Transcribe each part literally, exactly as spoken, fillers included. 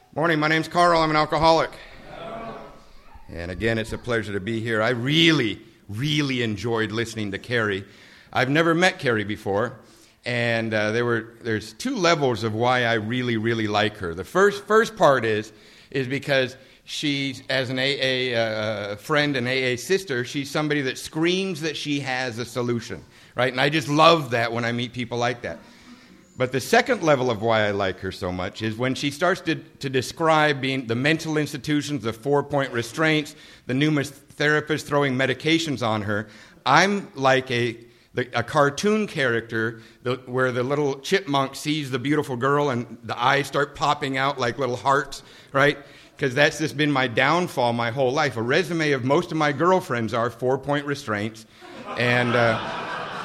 Morning, my name's Carl. I'm an alcoholic. And again, it's a pleasure to be here. I really, really enjoyed listening to Carrie. I've never met Carrie before, and uh, there were there's two levels of why I really, really like her. The first first part is is because she's, as an A A uh, friend and A A sister, she's somebody that screams that she has a solution, right? And I just love that when I meet people like that. But the second level of why I like her so much is when she starts to, to describe being the mental institutions, the four-point restraints, the numerous therapists throwing medications on her. I'm like a the, a cartoon character the, where the little chipmunk sees the beautiful girl and the eyes start popping out like little hearts, right? Because that's just been my downfall my whole life. A resume of most of my girlfriends are four-point restraints. And... Uh,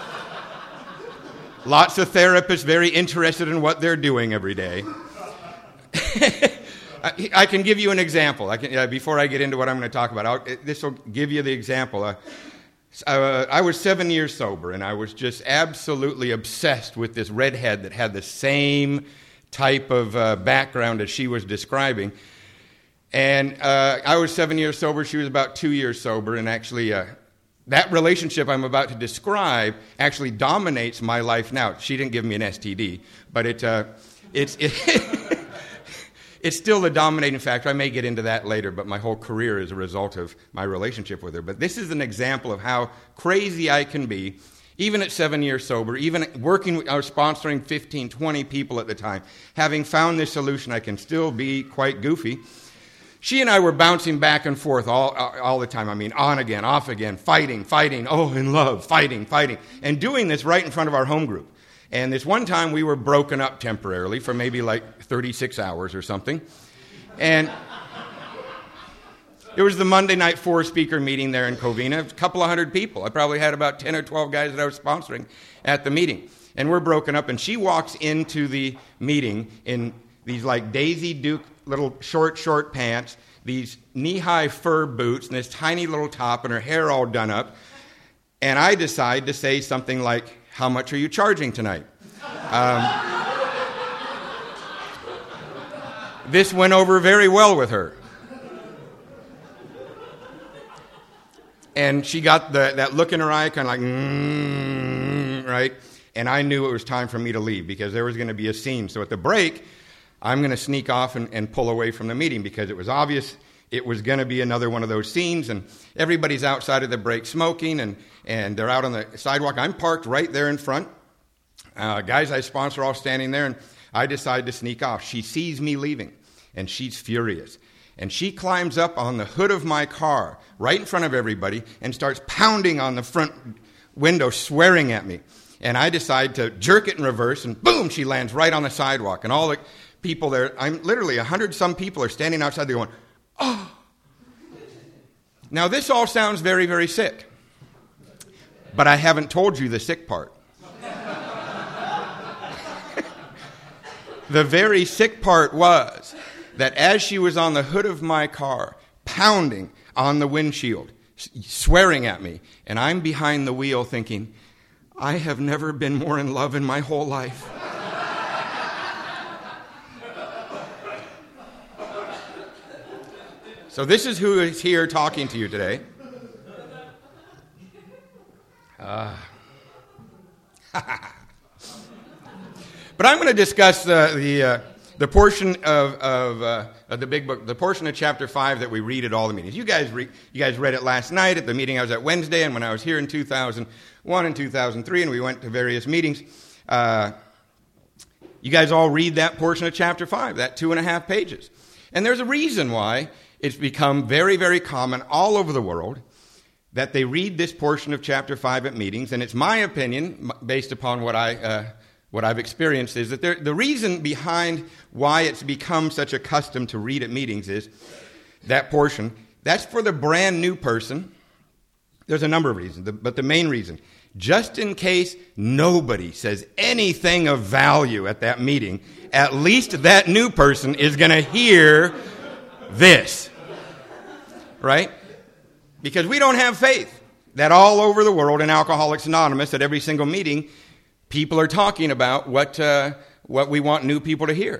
Lots of therapists very interested in what they're doing every day. I, I can give you an example. I can, uh, before I get into what I'm going to talk about, this will give you the example. Uh, uh, I was seven years sober, and I was just absolutely obsessed with this redhead that had the same type of uh, background as she was describing. And uh, I was seven years sober. She was about two years sober, and actually... Uh, That relationship I'm about to describe actually dominates my life now. She didn't give me an S T D, but it, uh, it's it it's still the dominating factor. I may get into that later, but my whole career is a result of my relationship with her. But this is an example of how crazy I can be, even at seven years sober, even working, I was sponsoring fifteen, twenty people at the time. Having found this solution, I can still be quite goofy. She and I were bouncing back and forth all all the time. I mean, on again, off again, fighting, fighting, oh, in love, fighting, fighting, and doing this right in front of our home group. And this one time we were broken up temporarily for maybe like thirty-six hours or something. And it was the Monday night four-speaker meeting there in Covina. A couple of hundred people. I probably had about ten or twelve guys that I was sponsoring at the meeting. And we're broken up, and she walks into the meeting in these like Daisy Duke little short, short pants, these knee-high fur boots, and this tiny little top, and her hair all done up. And I decide to say something like, how much are you charging tonight? Um, this went over very well with her. And she got the, that look in her eye, kind of like, mm, right? And I knew it was time for me to leave because there was going to be a scene. So at the break, I'm going to sneak off and, and pull away from the meeting because it was obvious it was going to be another one of those scenes, and everybody's outside of the break smoking, and, and they're out on the sidewalk. I'm parked right there in front. Uh, guys I sponsor all standing there, and I decide to sneak off. She sees me leaving, and she's furious. And she climbs up on the hood of my car right in front of everybody and starts pounding on the front window, swearing at me. And I decide to jerk it in reverse, and boom, she lands right on the sidewalk. And all the people there, I'm literally a hundred some people are standing outside there going, oh. Now this all sounds very, very sick. But I haven't told you the sick part. The very sick part was that as she was on the hood of my car, pounding on the windshield, swearing at me, and I'm behind the wheel thinking, I have never been more in love in my whole life. So this is who is here talking to you today. Uh, but I'm going to discuss uh, the uh, the portion of of, uh, of the big book, the portion of chapter five that we read at all the meetings. You guys, re- you guys read it last night at the meeting I was at Wednesday, and when I was here in two thousand one and two thousand three, and we went to various meetings. Uh, you guys all read that portion of chapter five, that two and a half pages, and there's a reason why. It's become very, very common all over the world that they read this portion of chapter five at meetings, and it's my opinion, based upon what, I, uh, what I've experienced, is that there, the reason behind why it's become such a custom to read at meetings is that portion. That's for the brand new person. There's a number of reasons, but the main reason, just in case nobody says anything of value at that meeting, at least that new person is going to hear this. Right? Because we don't have faith that all over the world in Alcoholics Anonymous, at every single meeting, people are talking about what uh, what we want new people to hear.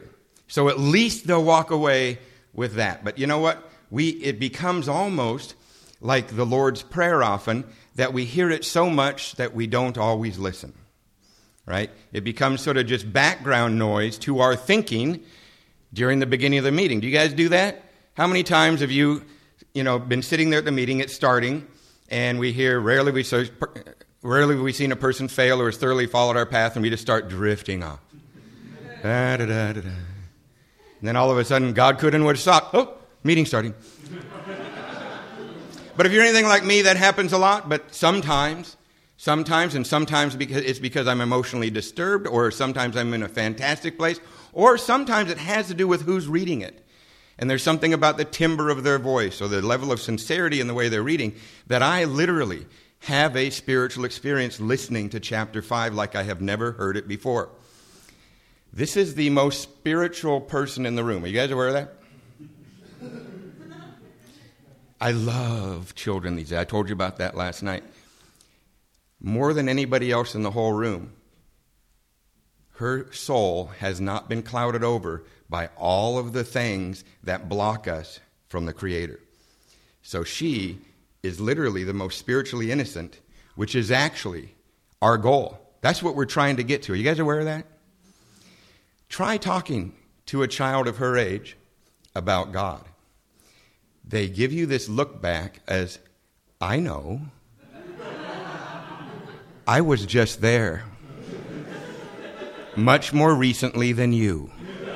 So at least they'll walk away with that. But you know what? We it becomes almost like the Lord's Prayer often, that we hear it so much that we don't always listen. Right? It becomes sort of just background noise to our thinking during the beginning of the meeting. Do you guys do that? How many times have you, you know, been sitting there at the meeting, it's starting, and we hear, rarely we so, rarely have we seen a person fail or has thoroughly followed our path, and we just start drifting off. Da, da, da, da, da. And then all of a sudden, God could and would stop. Oh, meeting starting. But if you're anything like me, that happens a lot, but sometimes... Sometimes, and sometimes because it's because I'm emotionally disturbed, or sometimes I'm in a fantastic place, or sometimes it has to do with who's reading it. And there's something about the timbre of their voice or the level of sincerity in the way they're reading that I literally have a spiritual experience listening to chapter five like I have never heard it before. This is the most spiritual person in the room. Are you guys aware of that? I love children these days. I told you about that last night. More than anybody else in the whole room, her soul has not been clouded over by all of the things that block us from the Creator. So she is literally the most spiritually innocent, which is actually our goal. That's what we're trying to get to. Are you guys aware of that? Try talking to a child of her age about God. They give you this look back as, I know. I was just there. Much more recently than you.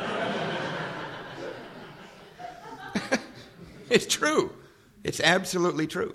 It's true. It's absolutely true.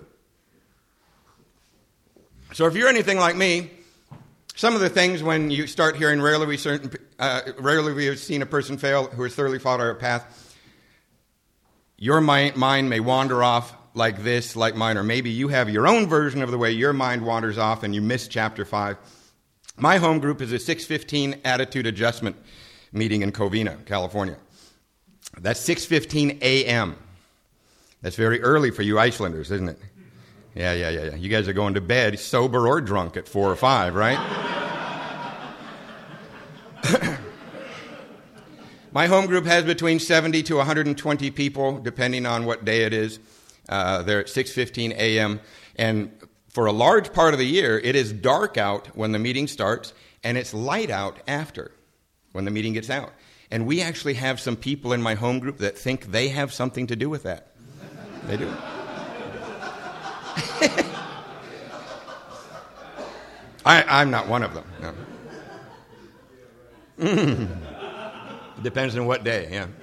So if you're anything like me, some of the things when you start hearing, rarely we certain, uh, rarely we have seen a person fail who has thoroughly followed our path, your mind, mind may wander off like this, like mine, or maybe you have your own version of the way your mind wanders off and you miss chapter five. My home group is a six fifteen attitude adjustment meeting in Covina, California. That's six fifteen a.m. That's very early for you Icelanders, isn't it? Yeah, yeah, yeah, yeah. You guys are going to bed sober or drunk at four or five, right? My home group has between seventy to one hundred twenty people, depending on what day it is. Uh, they're at six fifteen a.m. And for a large part of the year, it is dark out when the meeting starts, and it's light out after when the meeting gets out. And we actually have some people in my home group that think they have something to do with that. They do. I, I'm not one of them. No. Depends on what day, yeah.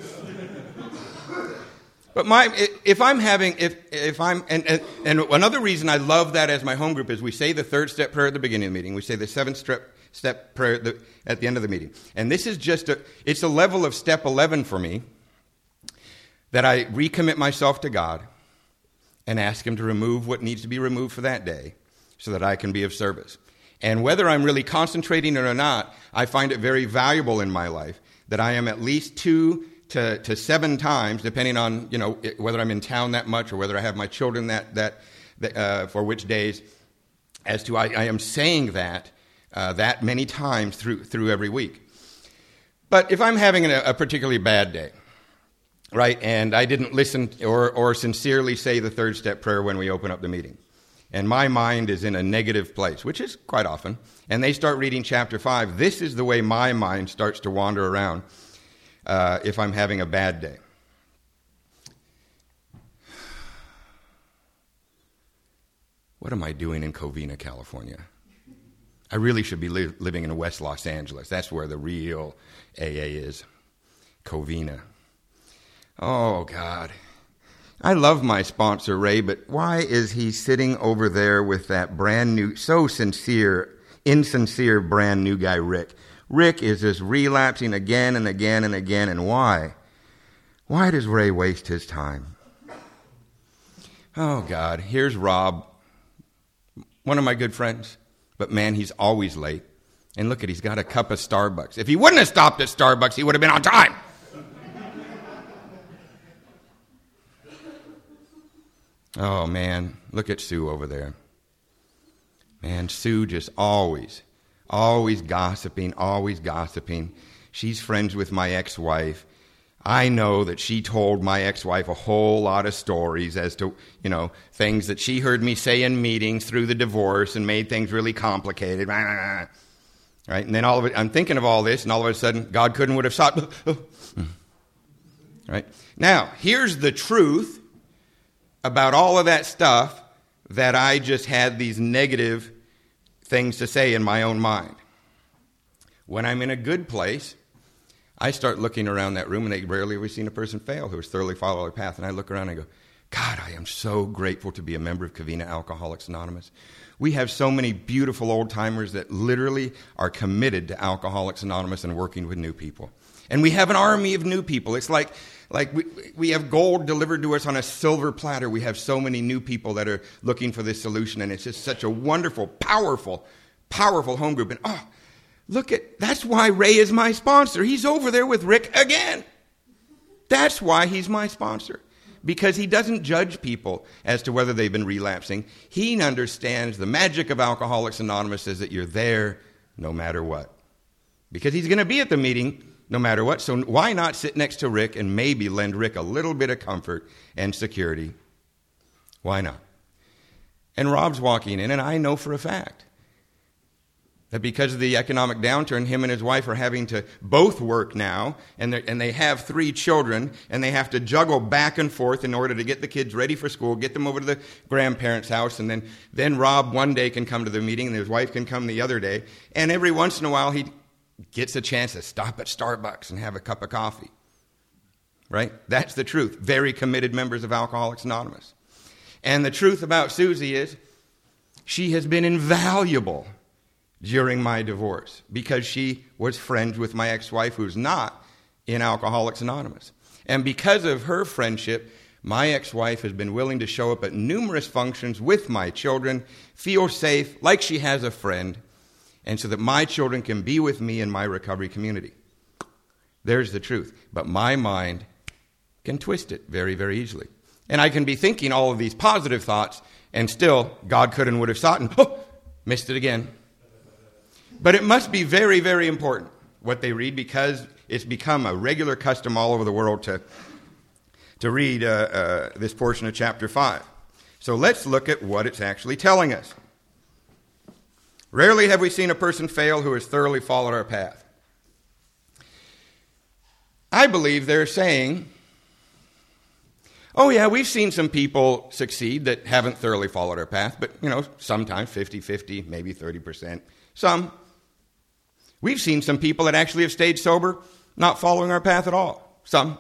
But my, if I'm having, if if I'm, and, and and another reason I love that as my home group is we say the third step prayer at the beginning of the meeting. We say the seventh step step prayer at the, at the end of the meeting. And this is just a, it's a level of step eleven for me that I recommit myself to God and ask Him to remove what needs to be removed for that day so that I can be of service. And whether I'm really concentrating or not, I find it very valuable in my life that I am at least two To, to seven times, depending on, you know, whether I'm in town that much or whether I have my children that, that, that uh, for which days, as to I, I am saying that uh, that many times through through every week. But if I'm having a, a particularly bad day, right, and I didn't listen or, or sincerely say the third step prayer when we open up the meeting, and my mind is in a negative place, which is quite often, and they start reading chapter five, this is the way my mind starts to wander around. Uh, if I'm having a bad day. What am I doing in Covina, California? I really should be li- living in West Los Angeles. That's where the real A A is. Covina. Oh, God. I love my sponsor, Ray, but why is he sitting over there with that brand new, so sincere, insincere brand new guy, Rick? Rick is just relapsing again and again and again, and why? Why does Ray waste his time? Oh, God, here's Rob, one of my good friends, but man, he's always late. And look at, he's got a cup of Starbucks. If he wouldn't have stopped at Starbucks, he would have been on time. Oh, man, look at Sue over there. Man, Sue just always... Always gossiping, always gossiping. She's friends with my ex-wife. I know that she told my ex-wife a whole lot of stories as to, you know, things that she heard me say in meetings through the divorce and made things really complicated. Right? And then all of it, I'm thinking of all this, and all of a sudden, God couldn't would have sought. Right? Now, here's the truth about all of that stuff that I just had these negative things to say in my own mind. When I'm in a good place, I start looking around that room, and they rarely have we seen a person fail who has thoroughly followed their path. And I look around and I go, God, I am so grateful to be a member of Covina Alcoholics Anonymous. We have so many beautiful old-timers that literally are committed to Alcoholics Anonymous and working with new people. And we have an army of new people. It's like, like we, we have gold delivered to us on a silver platter. We have so many new people that are looking for this solution, and it's just such a wonderful, powerful, powerful home group. And oh, look at, that's why Ray is my sponsor. He's over there with Rick again. That's why he's my sponsor. Because he doesn't judge people as to whether they've been relapsing. He understands the magic of Alcoholics Anonymous is that you're there no matter what. Because he's going to be at the meeting no matter what. So why not sit next to Rick and maybe lend Rick a little bit of comfort and security? Why not? And Rob's walking in, and I know for a fact that because of the economic downturn, him and his wife are having to both work now, and, and they have three children, and they have to juggle back and forth in order to get the kids ready for school, get them over to the grandparents' house, and then, then Rob one day can come to the meeting, and his wife can come the other day, and every once in a while he gets a chance to stop at Starbucks and have a cup of coffee. Right? That's the truth. Very committed members of Alcoholics Anonymous. And the truth about Susie is she has been invaluable during my divorce because she was friends with my ex-wife who's not in Alcoholics Anonymous. And because of her friendship, my ex-wife has been willing to show up at numerous functions with my children, feel safe, like she has a friend, and so that my children can be with me in my recovery community. There's the truth. But my mind can twist it very, very easily. And I can be thinking all of these positive thoughts, and still, God could and would have sought, and oh, missed it again. But it must be very, very important what they read because it's become a regular custom all over the world to, to read uh, uh, this portion of chapter five. So let's look at what it's actually telling us. Rarely have we seen a person fail who has thoroughly followed our path. I believe they're saying, oh yeah, we've seen some people succeed that haven't thoroughly followed our path, but, you know, sometimes fifty-fifty, maybe thirty percent. Some. We've seen some people that actually have stayed sober, not following our path at all. Some.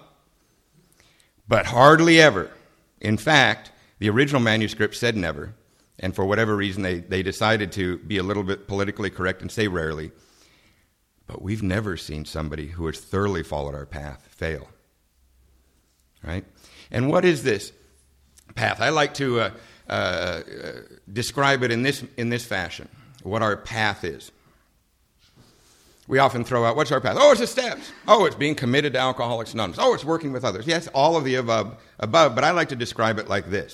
But hardly ever. In fact, the original manuscript said never. And for whatever reason, they, they decided to be a little bit politically correct and say rarely. But we've never seen somebody who has thoroughly followed our path fail. Right? And what is this path? I like to uh, uh, describe it in this in this fashion, what our path is. We often throw out, what's our path? Oh, it's the steps. Oh, it's being committed to Alcoholics Anonymous. Oh, it's working with others. Yes, all of the above, above, but I like to describe it like this.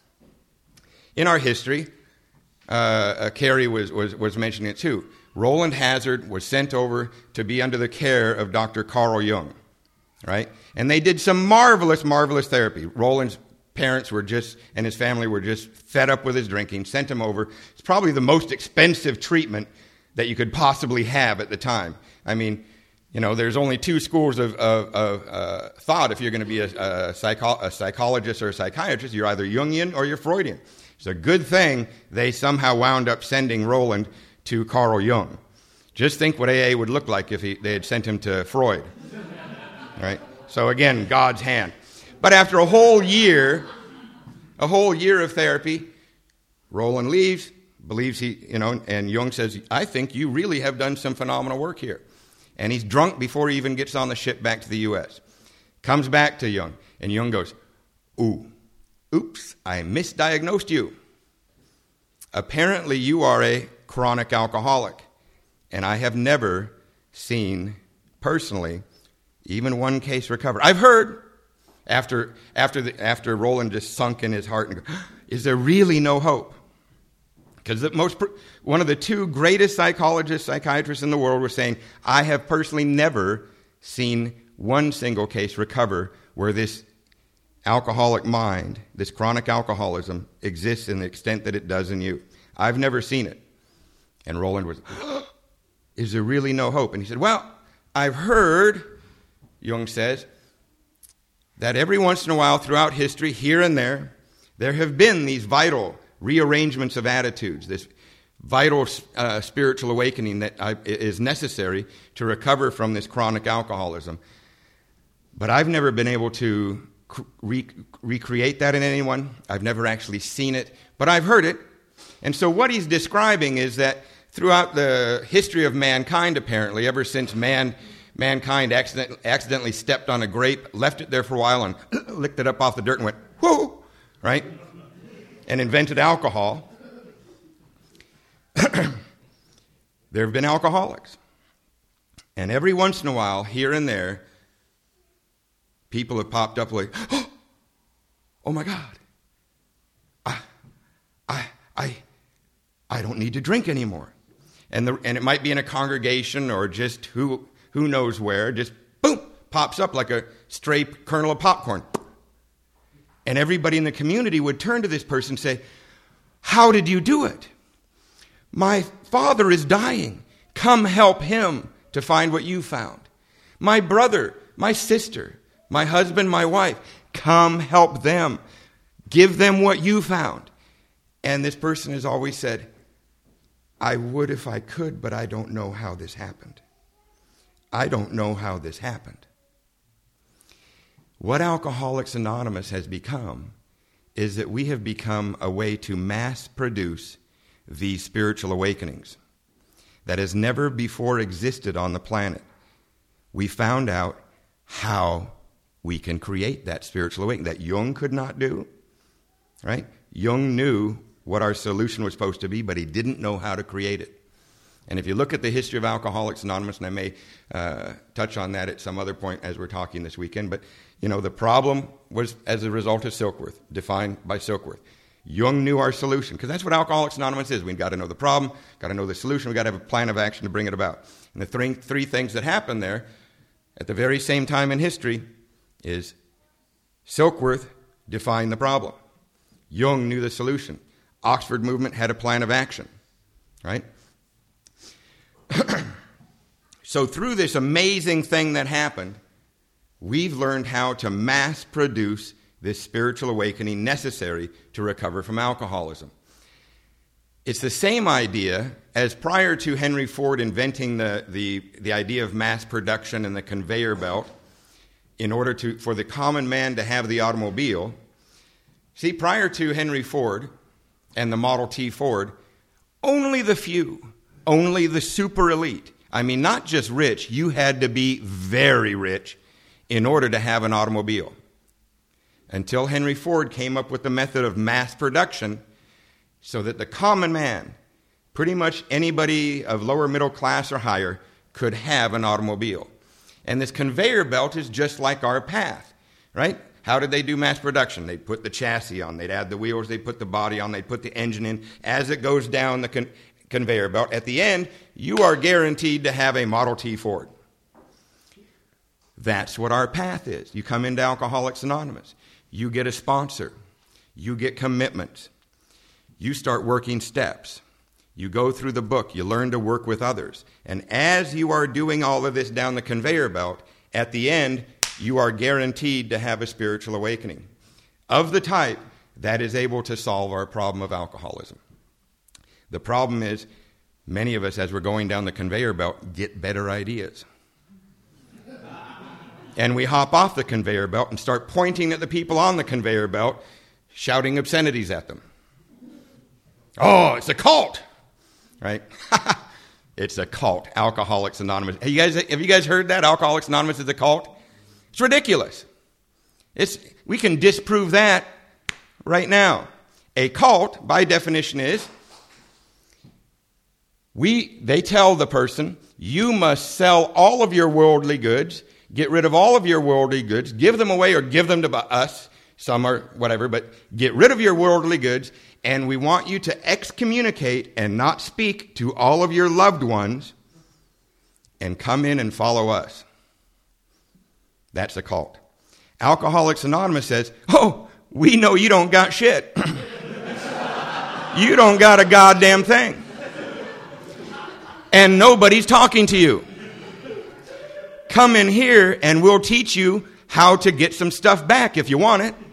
In our history, uh, uh, Carrie was, was, was mentioning it too. Roland Hazard was sent over to be under the care of Doctor Carl Jung, right? And they did some marvelous, marvelous therapy. Roland's parents were just, and his family were just fed up with his drinking, sent him over. It's probably the most expensive treatment that you could possibly have at the time. I mean, you know, there's only two schools of, of, of uh, thought if you're going to be a, a, psycho- a psychologist or a psychiatrist. You're either Jungian or you're Freudian. It's a good thing they somehow wound up sending Roland to Carl Jung. Just think what A A would look like if he, they had sent him to Freud. Right? So again, God's hand. But after a whole year, a whole year of therapy, Roland leaves, believes he, you know, and Jung says, I think you really have done some phenomenal work here. And he's drunk before he even gets on the ship back to the U S. Comes back to Jung, and Jung goes, ooh, oops, I misdiagnosed you. Apparently you are a chronic alcoholic, and I have never seen, personally, even one case recover. I've heard, after after the, after Roland just sunk in his heart, and go, is there really no hope? Because the most, one of the two greatest psychologists, psychiatrists in the world was saying, I have personally never seen one single case recover where this alcoholic mind, this chronic alcoholism, exists in the extent that it does in you. I've never seen it. And Roland was, is there really no hope? And he said, well, I've heard, Jung says, that every once in a while throughout history, here and there, there have been these vital rearrangements of attitudes, this vital uh, spiritual awakening that I, is necessary to recover from this chronic alcoholism. But I've never been able to re- recreate that in anyone. I've never actually seen it, but I've heard it. And so what he's describing is that throughout the history of mankind, apparently, ever since man mankind accident, accidentally stepped on a grape, left it there for a while, and licked it up off the dirt and went, whoo, right? And invented alcohol. There have been alcoholics. And every once in a while, here and there, people have popped up like, oh my God, I, I, I, I don't need to drink anymore. And the, and it might be in a congregation or just who who knows where, just boom, pops up like a stray kernel of popcorn. And everybody in the community would turn to this person and say, how did you do it? My father is dying. Come help him to find what you found. My brother, my sister, my husband, my wife, come help them. Give them what you found. And this person has always said, I would if I could, but I don't know how this happened. I don't know how this happened. What Alcoholics Anonymous has become is that we have become a way to mass produce these spiritual awakenings that has never before existed on the planet. We found out how we can create that spiritual awakening that Jung could not do, right? Jung knew what our solution was supposed to be, but he didn't know how to create it. And if you look at the history of Alcoholics Anonymous, and I may uh, touch on that at some other point as we're talking this weekend, but, you know, the problem was as a result of Silkworth, defined by Silkworth. Jung knew our solution, because that's what Alcoholics Anonymous is. We've got to know the problem, got to know the solution, we've got to have a plan of action to bring it about. And the three, three things that happened there at the very same time in history is Silkworth defined the problem. Jung knew the solution. Oxford movement had a plan of action, right? So through this amazing thing that happened, we've learned how to mass produce this spiritual awakening necessary to recover from alcoholism. It's the same idea as prior to Henry Ford inventing the, the, the idea of mass production and the conveyor belt in order to for the common man to have the automobile. See, prior to Henry Ford and the Model T Ford, only the few, only the super elite, I mean, not just rich, you had to be very rich in order to have an automobile. Until Henry Ford came up with the method of mass production so that the common man, pretty much anybody of lower middle class or higher, could have an automobile. And this conveyor belt is just like our path, right? How did they do mass production? They'd put the chassis on, they'd add the wheels, they'd put the body on, they'd put the engine in. As it goes down the con- conveyor belt, at the end, you are guaranteed to have a Model T Ford. That's what our path is. You come into Alcoholics Anonymous. You get a sponsor. You get commitments. You start working steps. You go through the book. You learn to work with others. And as you are doing all of this down the conveyor belt, at the end, you are guaranteed to have a spiritual awakening of the type that is able to solve our problem of alcoholism. The problem is, many of us, as we're going down the conveyor belt, get better ideas. And we hop off the conveyor belt and start pointing at the people on the conveyor belt, shouting obscenities at them. Oh, it's a cult, right? It's a cult, Alcoholics Anonymous. Have you guys, have you guys heard that? Alcoholics Anonymous is a cult? It's ridiculous. It's, we can disprove that right now. A cult, by definition, is we. They tell the person, you must sell all of your worldly goods, get rid of all of your worldly goods, give them away or give them to us, some are whatever, but get rid of your worldly goods, and we want you to excommunicate and not speak to all of your loved ones and come in and follow us. That's a cult. Alcoholics Anonymous says, oh, we know you don't got shit. You don't got a goddamn thing. And nobody's talking to you. Come in here and we'll teach you how to get some stuff back if you want it.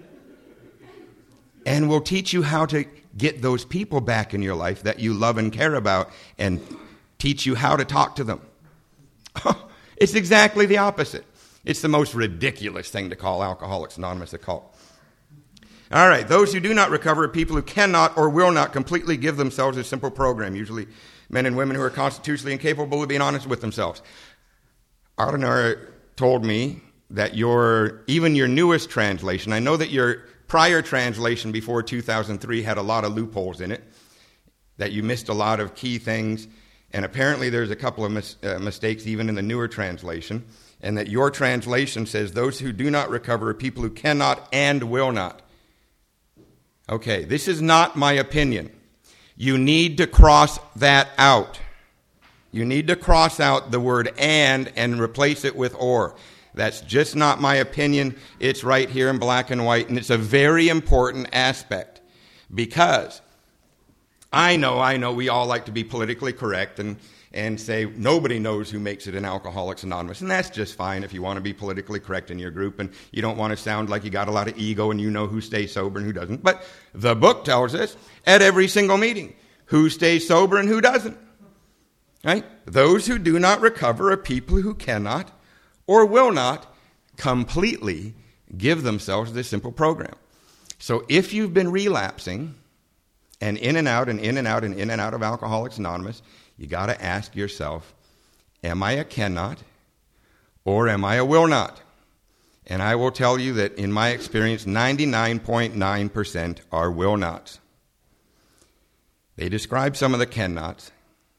And we'll teach you how to get those people back in your life that you love and care about and teach you how to talk to them. It's exactly the opposite. It's the most ridiculous thing to call Alcoholics Anonymous a cult. All right, those who do not recover are people who cannot or will not completely give themselves a simple program, usually men and women who are constitutionally incapable of being honest with themselves. Ardenauer told me that your, even your newest translation, I know that your prior translation before two thousand three had a lot of loopholes in it, that you missed a lot of key things, and apparently there's a couple of mis- uh, mistakes even in the newer translation, and that your translation says those who do not recover are people who cannot and will not. Okay, this is not my opinion. You need to cross that out. You need to cross out the word and and replace it with or. That's just not my opinion. It's right here in black and white, and it's a very important aspect because I know, I know we all like to be politically correct and, and say nobody knows who makes it in Alcoholics Anonymous, and that's just fine if you want to be politically correct in your group and you don't want to sound like you got a lot of ego and you know who stays sober and who doesn't. But the book tells us at every single meeting who stays sober and who doesn't. Right? Those who do not recover are people who cannot or will not completely give themselves this simple program. So if you've been relapsing and in and out and in and out and in and out of Alcoholics Anonymous, you got to ask yourself, am I a cannot or am I a will not? And I will tell you that in my experience, ninety-nine point nine percent are will nots. They describe some of the cannots.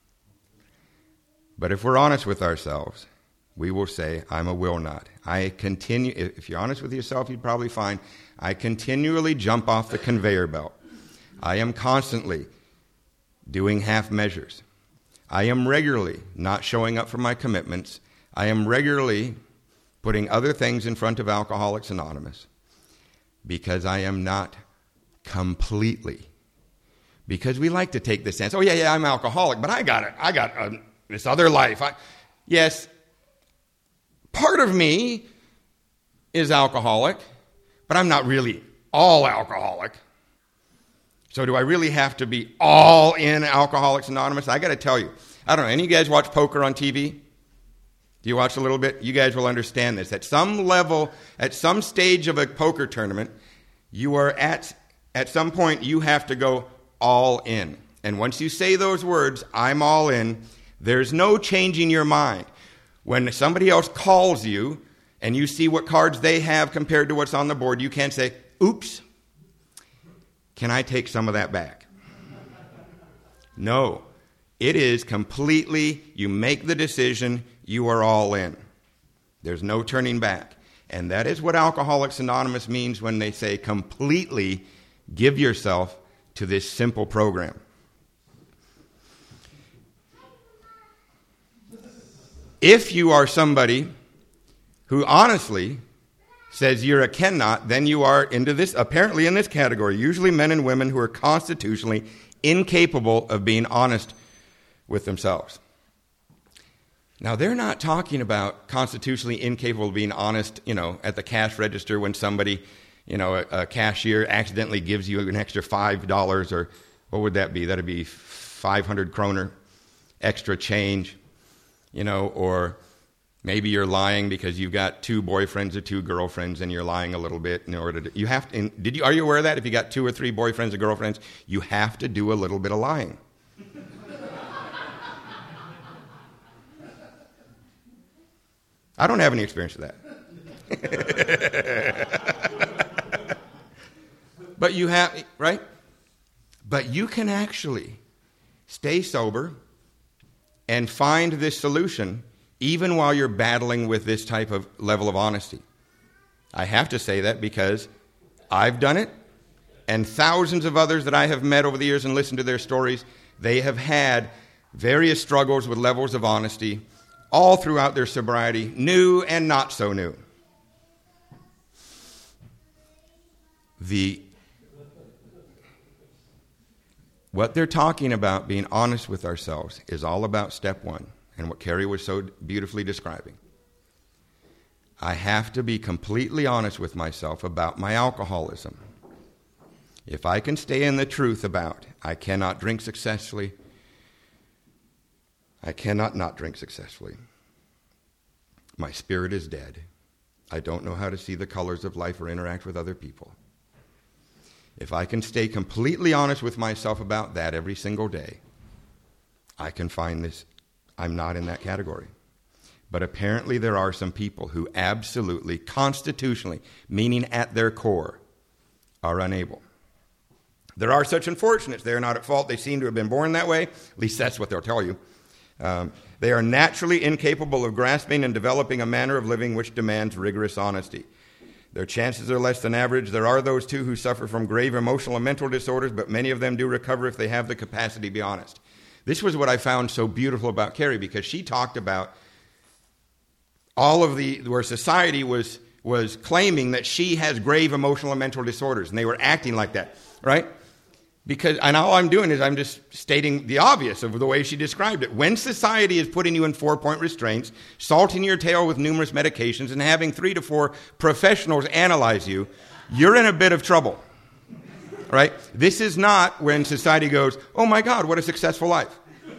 But if we're honest with ourselves, we will say, I'm a will not. I continue, if you're honest with yourself, you'd probably find, I continually jump off the conveyor belt. I am constantly doing half measures. I am regularly not showing up for my commitments. I am regularly putting other things in front of Alcoholics Anonymous because I am not completely. Because we like to take the sense, oh yeah, yeah, I'm alcoholic, but I got it. I got uh, this other life. I, yes, part of me is alcoholic, but I'm not really all alcoholic. So do I really have to be all in Alcoholics Anonymous? I got to tell you, I don't know, any of you guys watch poker on T V? Do you watch a little bit? You guys will understand this. At some level, at some stage of a poker tournament, you are at, at some point, you have to go all in. And once you say those words, I'm all in, there's no changing your mind. When somebody else calls you and you see what cards they have compared to what's on the board, you can't say, oops, can I take some of that back? No. It is completely, you make the decision, you are all in. There's no turning back. And that is what Alcoholics Anonymous means when they say completely give yourself to this simple program. If you are somebody who honestly says you're a cannot, then you are into this, apparently in this category, usually men and women who are constitutionally incapable of being honest with themselves. Now, they're not talking about constitutionally incapable of being honest, you know, at the cash register when somebody, you know, a, a cashier accidentally gives you an extra five dollars, or what would that be? That would be five hundred kroner extra change, you know, or maybe you're lying because you've got two boyfriends or two girlfriends and you're lying a little bit in order to, you have to, and did you, are you aware of that? If you got two or three boyfriends or girlfriends, you have to do a little bit of lying. I don't have any experience with that. But you have, right? But you can actually stay sober and find this solution even while you're battling with this type of level of honesty. I have to say that because I've done it, and thousands of others that I have met over the years and listened to their stories, they have had various struggles with levels of honesty all throughout their sobriety, new and not so new. the what they're talking about, being honest with ourselves, is all about step one, and what Carrie was so beautifully describing. I have to be completely honest with myself about my alcoholism. If I can stay in the truth about I cannot drink successfully, I cannot not drink successfully. My spirit is dead. I don't know how to see the colors of life or interact with other people. If I can stay completely honest with myself about that every single day, I can find this. I'm not in that category. But apparently there are some people who absolutely, constitutionally, meaning at their core, are unable. There are such unfortunates. They are not at fault. They seem to have been born that way. At least that's what they'll tell you. Um, they are naturally incapable of grasping and developing a manner of living which demands rigorous honesty. Their chances are less than average. There are those, too, who suffer from grave emotional and mental disorders, but many of them do recover if they have the capacity to be honest. This was what I found so beautiful about Carrie, because she talked about all of the, where society was, was claiming that she has grave emotional and mental disorders, and they were acting like that, right? Because, and all I'm doing is I'm just stating the obvious of the way she described it. When society is putting you in four-point restraints, salting your tail with numerous medications, and having three to four professionals analyze you, you're in a bit of trouble, right? This is not when society goes, oh my God, what a successful life.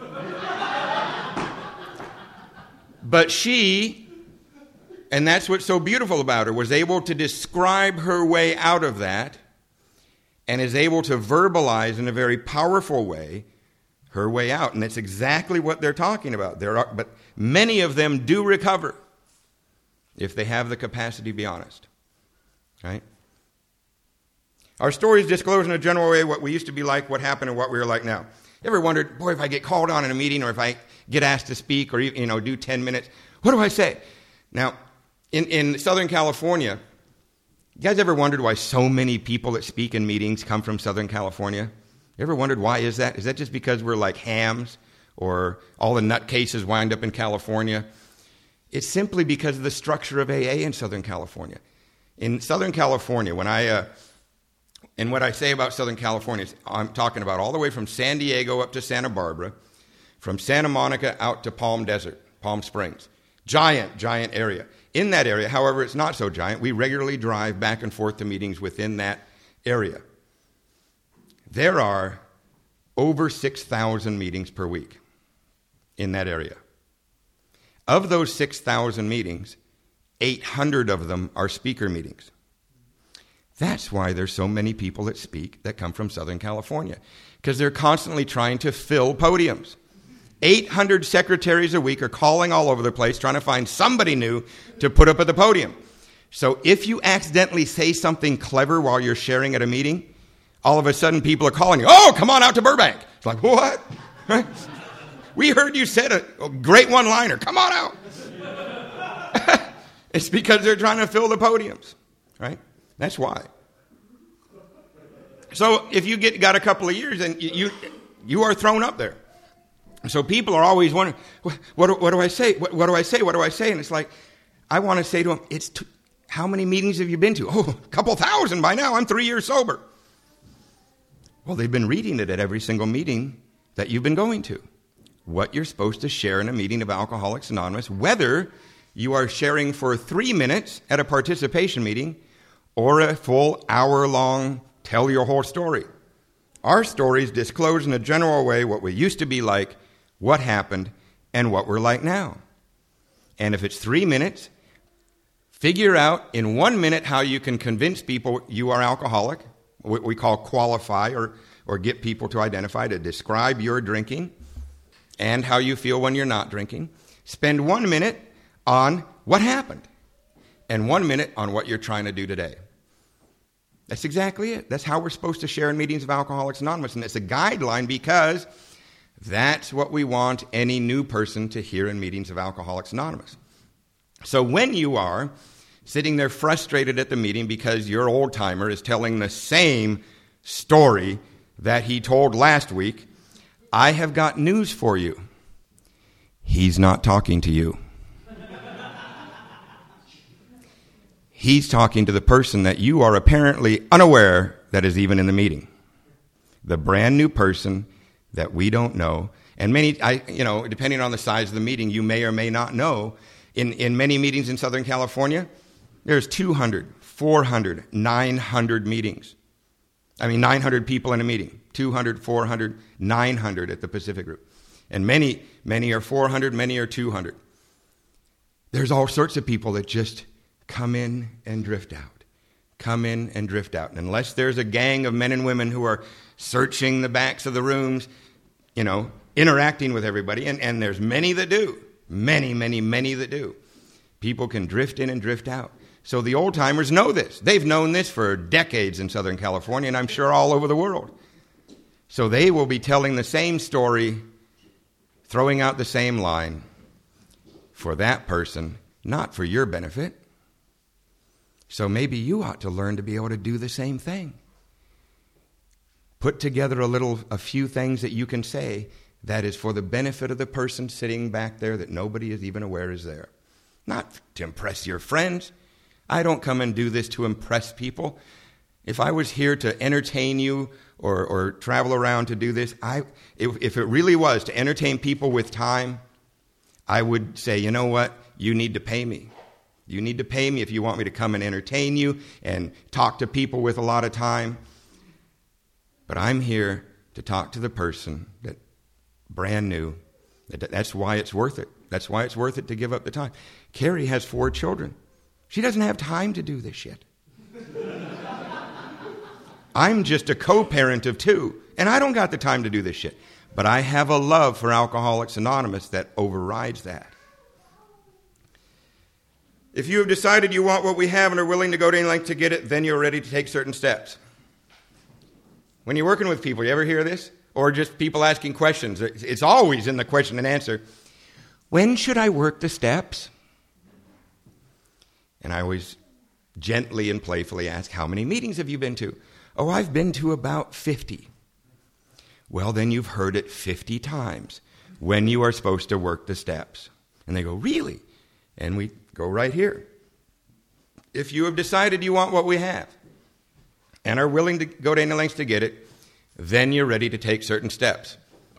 But she, and that's what's so beautiful about her, was able to describe her way out of that, and is able to verbalize in a very powerful way her way out. And that's exactly what they're talking about. There are, but many of them do recover if they have the capacity to be honest. Right? Our stories disclose in a general way what we used to be like, what happened, and what we are like now. Ever wondered, boy, if I get called on in a meeting, or if I get asked to speak, or you know, do ten minutes, what do I say? Now, in, in Southern California, you guys ever wondered why so many people that speak in meetings come from Southern California? You ever wondered why is that? Is that just because we're like hams, or all the nutcases wind up in California? It's simply because of the structure of A A in Southern California. In Southern California, when I, uh, and what I say about Southern California is I'm talking about all the way from San Diego up to Santa Barbara, from Santa Monica out to Palm Desert, Palm Springs. Giant, giant area. In that area, however, it's not so giant. We regularly drive back and forth to meetings within that area. There are over six thousand meetings per week in that area. Of those six thousand meetings, eight hundred of them are speaker meetings. That's why there's so many people that speak that come from Southern California, because they're constantly trying to fill podiums. eight hundred secretaries a week are calling all over the place trying to find somebody new to put up at the podium. So if you accidentally say something clever while you're sharing at a meeting, all of a sudden people are calling you, oh, come on out to Burbank. It's like, what? We heard you said a, a great one-liner. Come on out. It's because they're trying to fill the podiums, right? That's why. So if you get got a couple of years, and you, you, you are thrown up there. So people are always wondering, what, what, what do I say? What, what do I say? What do I say? And it's like, I want to say to them, it's t- how many meetings have you been to? Oh, a couple thousand by now. I'm three years sober. Well, they've been reading it at every single meeting that you've been going to. What you're supposed to share in a meeting of Alcoholics Anonymous, whether you are sharing for three minutes at a participation meeting or a full hour-long tell your whole story. Our stories disclose in a general way what we used to be like, what happened, and what we're like now. And if it's three minutes, figure out in one minute how you can convince people you are alcoholic, what we call qualify, or, or get people to identify, to describe your drinking and how you feel when you're not drinking. Spend one minute on what happened and one minute on what you're trying to do today. That's exactly it. That's how we're supposed to share in meetings of Alcoholics Anonymous. And it's a guideline because that's what we want any new person to hear in meetings of Alcoholics Anonymous. So when you are sitting there frustrated at the meeting because your old-timer is telling the same story that he told last week, I have got news for you. He's not talking to you. He's talking to the person that you are apparently unaware that is even in the meeting. The brand new person that we don't know. And many, I, you know, depending on the size of the meeting, you may or may not know. In, in many meetings in Southern California, there's two hundred, four hundred, nine hundred meetings. I mean, nine hundred people in a meeting. two hundred, four hundred, nine hundred at the Pacific Group. And many, many are four hundred, many are two hundred. There's all sorts of people that just come in and drift out. Come in and drift out. And unless there's a gang of men and women who are searching the backs of the rooms, you know, interacting with everybody, and, and there's many that do. Many, many, many that do. People can drift in and drift out. So the old-timers know this. They've known this for decades in Southern California, and I'm sure all over the world. So they will be telling the same story, throwing out the same line for that person, not for your benefit. So maybe you ought to learn to be able to do the same thing. Put together a little, a few things that you can say that is for the benefit of the person sitting back there that nobody is even aware is there. Not to impress your friends. I don't come and do this to impress people. If I was here to entertain you or, or travel around to do this, I, if, if it really was to entertain people with time, I would say, you know what? You need to pay me. You need to pay me if you want me to come and entertain you and talk to people with a lot of time. But I'm here to talk to the person that brand new. That's why it's worth it. That's why it's worth it to give up the time. Carrie has four children. She doesn't have time to do this shit. I'm just a co-parent of two, and I don't got the time to do this shit. But I have a love for Alcoholics Anonymous that overrides that. If you have decided you want what we have and are willing to go to any length to get it, then you're ready to take certain steps. When you're working with people, you ever hear this? Or just people asking questions. It's always in the question and answer. When should I work the steps? And I always gently and playfully ask, how many meetings have you been to? Oh, I've been to about fifty. Well, then you've heard it fifty times when you are supposed to work the steps. And they go, really? And we go right here. If you have decided you want what we have and are willing to go to any lengths to get it, then you're ready to take certain steps.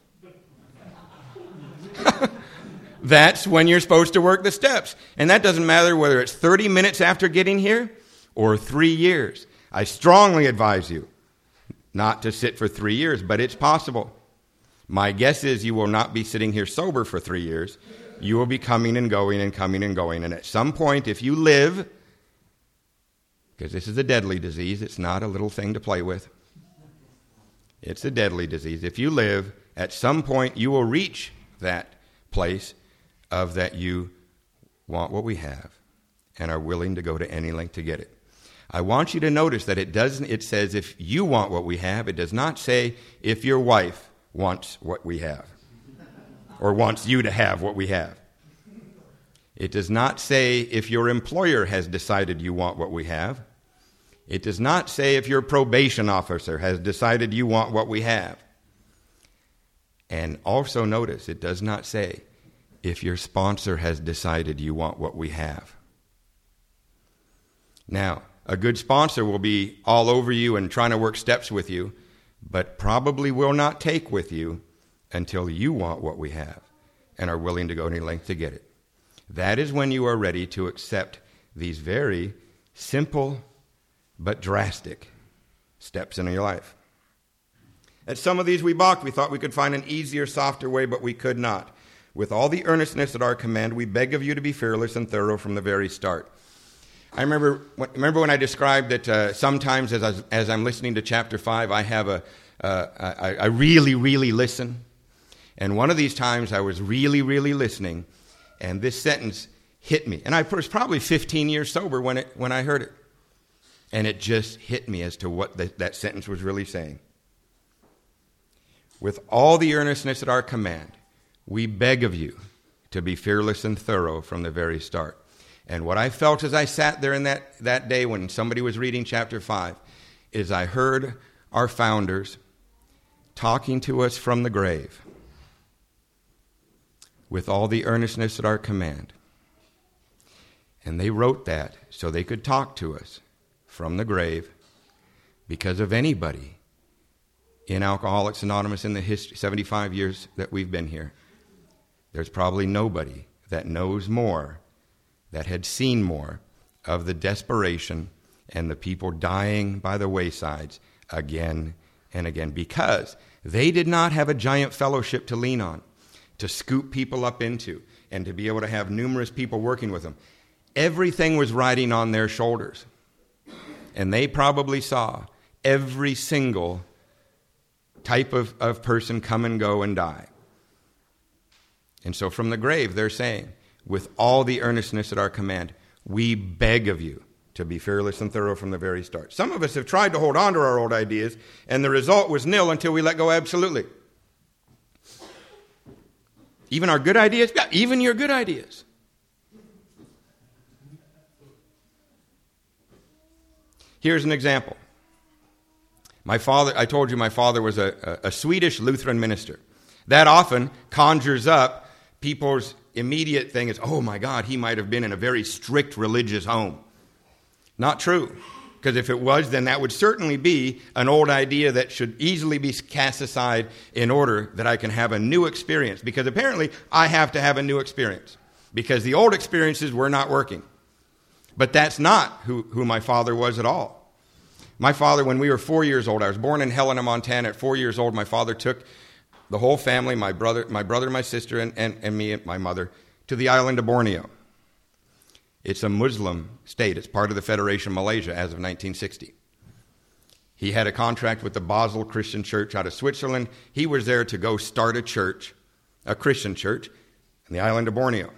That's when you're supposed to work the steps. And that doesn't matter whether it's thirty minutes after getting here or three years. I strongly advise you not to sit for three years, but it's possible. My guess is you will not be sitting here sober for three years. You will be coming and going and coming and going. And at some point, if you live, because this is a deadly disease, it's not a little thing to play with. It's a deadly disease. If you live, at some point you will reach that place of that you want what we have and are willing to go to any length to get it. I want you to notice that it doesn't, it says if you want what we have, it does not say if your wife wants what we have or wants you to have what we have. It does not say if your employer has decided you want what we have. It does not say if your probation officer has decided you want what we have. And also notice, it does not say if your sponsor has decided you want what we have. Now, a good sponsor will be all over you and trying to work steps with you, but probably will not take with you until you want what we have and are willing to go any length to get it. That is when you are ready to accept these very simple but drastic steps in your life. At some of these we balked. We thought we could find an easier, softer way, but we could not. With all the earnestness at our command, we beg of you to be fearless and thorough from the very start. I remember remember when I described that uh, sometimes as, I, as I'm listening to chapter five, I have a, uh, I, I really, really listen. And one of these times I was really, really listening, and this sentence hit me. And I was probably fifteen years sober when it when I heard it. And it just hit me as to what the, that sentence was really saying. With all the earnestness at our command, we beg of you to be fearless and thorough from the very start. And what I felt as I sat there in that, that day when somebody was reading chapter five is I heard our founders talking to us from the grave with all the earnestness at our command. And they wrote that so they could talk to us from the grave, because of anybody in Alcoholics Anonymous in the history, seventy-five years that we've been here, there's probably nobody that knows more, that had seen more of the desperation and the people dying by the waysides again and again, because they did not have a giant fellowship to lean on, to scoop people up into, and to be able to have numerous people working with them. Everything was riding on their shoulders. And they probably saw every single type of, of person come and go and die. And so from the grave, they're saying, with all the earnestness at our command, we beg of you to be fearless and thorough from the very start. Some of us have tried to hold on to our old ideas, and the result was nil until we let go absolutely. Even our good ideas? Yeah, even your good ideas. Here's an example. My father, I told you my father was a, a, a Swedish Lutheran minister. That often conjures up people's immediate thing is, oh my God, he might have been in a very strict religious home. Not true. Because if it was, then that would certainly be an old idea that should easily be cast aside in order that I can have a new experience. Because apparently I have to have a new experience. Because the old experiences were not working. But that's not who, who my father was at all. My father, when we were four years old, I was born in Helena, Montana. At four years old, my father took the whole family, my brother, my brother, my sister, and, and, and me and my mother, to the island of Borneo. It's a Muslim state. It's part of the Federation of Malaysia as of nineteen sixty. He had a contract with the Basel Christian Church out of Switzerland. He was there to go start a church, a Christian church, in the island of Borneo.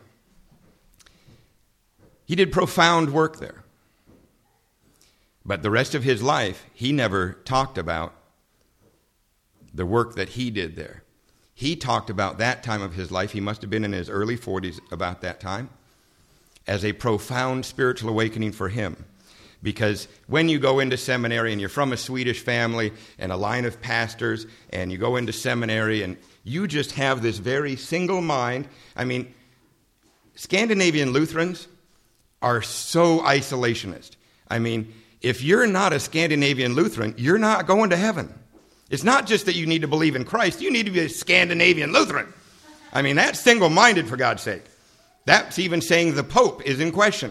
He did profound work there. But the rest of his life, he never talked about the work that he did there. He talked about that time of his life, he must have been in his early forties about that time, as a profound spiritual awakening for him. Because when you go into seminary and you're from a Swedish family and a line of pastors, and you go into seminary and you just have this very single mind. I mean, Scandinavian Lutherans are so isolationist. I mean, if you're not a Scandinavian Lutheran, you're not going to heaven. It's not just that you need to believe in Christ. You need to be a Scandinavian Lutheran. I mean, that's single-minded, for God's sake. That's even saying the Pope is in question.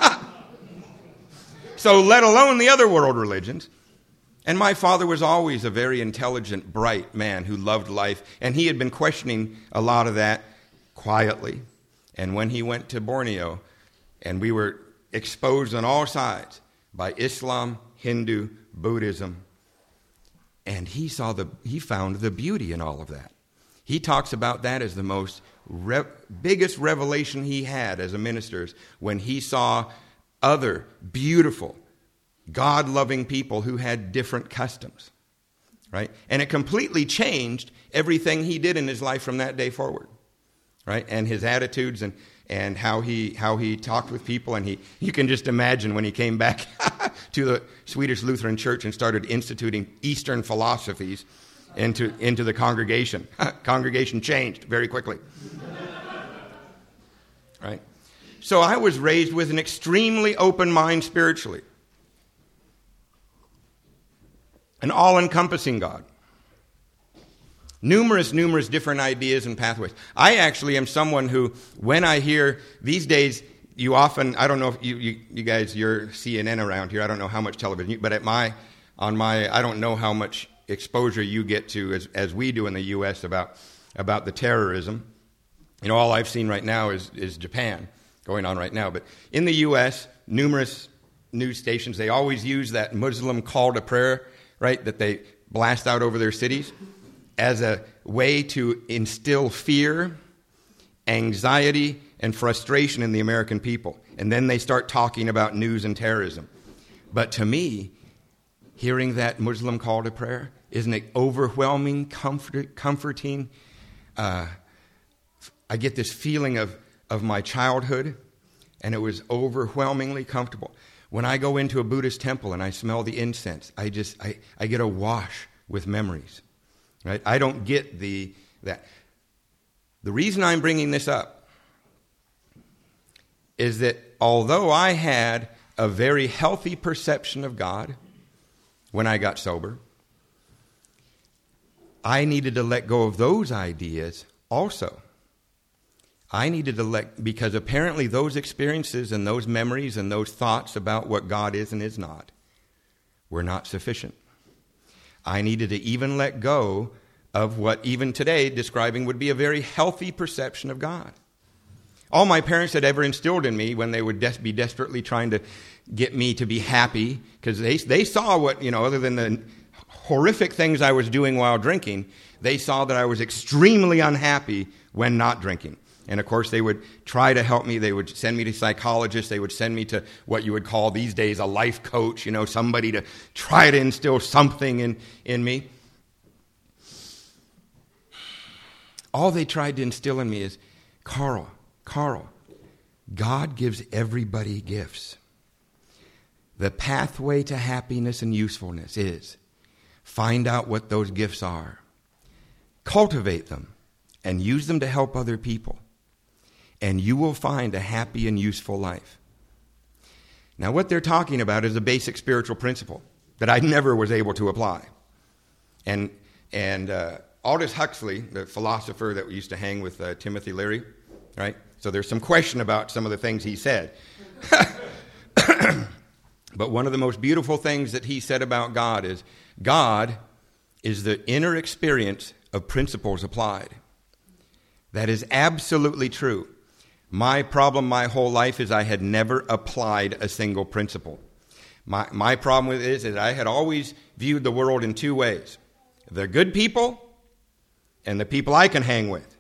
So let alone the other world religions. And my father was always a very intelligent, bright man who loved life. And he had been questioning a lot of that quietly. And when he went to Borneo, and we were exposed on all sides by Islam, Hindu, Buddhism, and he saw the he found the beauty in all of that. He talks about that as the most re- biggest revelation he had as a minister, when he saw other beautiful, God-loving people who had different customs, right? And it completely changed everything he did in his life from that day forward, right? And his attitudes and and how he how he talked with people. And he you can just imagine when he came back to the Swedish Lutheran Church and started instituting Eastern philosophies into into the congregation. Congregation changed very quickly, right? So I was raised with an extremely open mind spiritually. An all-encompassing God. Numerous, numerous different ideas and pathways. I actually am someone who, when I hear, these days, you often, I don't know if you, you, you guys, you're C N N around here, I don't know how much television, but at my, on my, I don't know how much exposure you get to as, as we do in the U S about, about the terrorism. You know, all I've seen right now is, is Japan going on right now. But in the U S, numerous news stations, they always use that Muslim call to prayer, right, that they blast out over their cities as a way to instill fear, anxiety, and frustration in the American people. And then they start talking about news and terrorism. But to me, hearing that Muslim call to prayer is an overwhelming, comfort, comforting, uh, I get this feeling of, of my childhood, and it was overwhelmingly comfortable. When I go into a Buddhist temple and I smell the incense, I just, I, I get a wash with memories. Right? I don't get the that. The reason I'm bringing this up is that although I had a very healthy perception of God when I got sober, I needed to let go of those ideas also. I needed to let, because apparently those experiences and those memories and those thoughts about what God is and is not were not sufficient. I needed to even let go of what even today describing would be a very healthy perception of God. All my parents had ever instilled in me when they would des- be desperately trying to get me to be happy, because they, they saw what, you know, other than the horrific things I was doing while drinking, they saw that I was extremely unhappy when not drinking. And of course, they would try to help me. They would send me to psychologists. They would send me to what you would call these days a life coach, you know, somebody to try to instill something in, in me. All they tried to instill in me is, Carl, Carl, God gives everybody gifts. The pathway to happiness and usefulness is find out what those gifts are, cultivate them, and use them to help other people. And you will find a happy and useful life. Now, what they're talking about is a basic spiritual principle that I never was able to apply. And and uh, Aldous Huxley, the philosopher that used to hang with uh, Timothy Leary, right? So there's some question about some of the things he said. But one of the most beautiful things that he said about God is, God is the inner experience of principles applied. That is absolutely true. My problem my whole life is I had never applied a single principle. My my problem with it is that I had always viewed the world in two ways. The good people and the people I can hang with.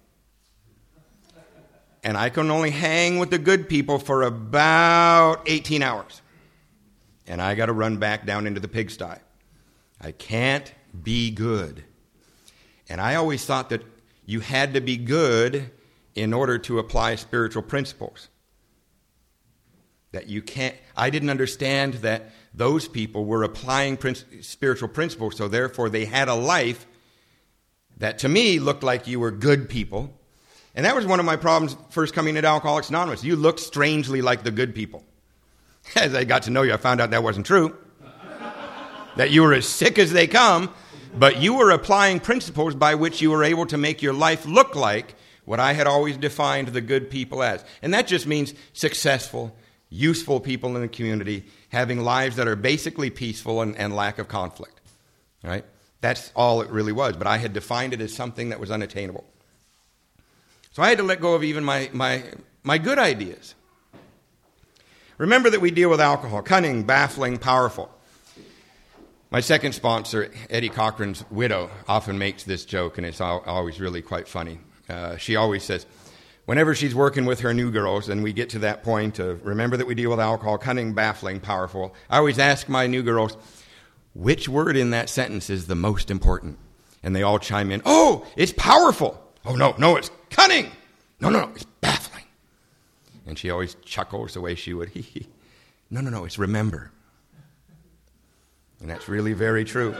And I can only hang with the good people for about eighteen hours. And I got to run back down into the pigsty. I can't be good. And I always thought that you had to be good in order to apply spiritual principles. That you can't, I didn't understand that those people were applying prin- spiritual principles, so therefore they had a life that to me looked like you were good people. And that was one of my problems first coming into Alcoholics Anonymous. You looked strangely like the good people. As I got to know you, I found out that wasn't true. That you were as sick as they come, but you were applying principles by which you were able to make your life look like what I had always defined the good people as. And that just means successful, useful people in the community, having lives that are basically peaceful and, and lack of conflict. Right? That's all it really was. But I had defined it as something that was unattainable. So I had to let go of even my, my, my good ideas. Remember that we deal with alcohol, cunning, baffling, powerful. My second sponsor, Eddie Cochran's widow, often makes this joke, and it's always really quite funny. Uh, she always says, whenever she's working with her new girls, and we get to that point of, remember that we deal with alcohol, cunning, baffling, powerful, I always ask my new girls, which word in that sentence is the most important? And they all chime in, oh, it's powerful. Oh, no, no, it's cunning. No, no, no, it's baffling. And she always chuckles the way she would. No, no, no, it's remember. And that's really very true.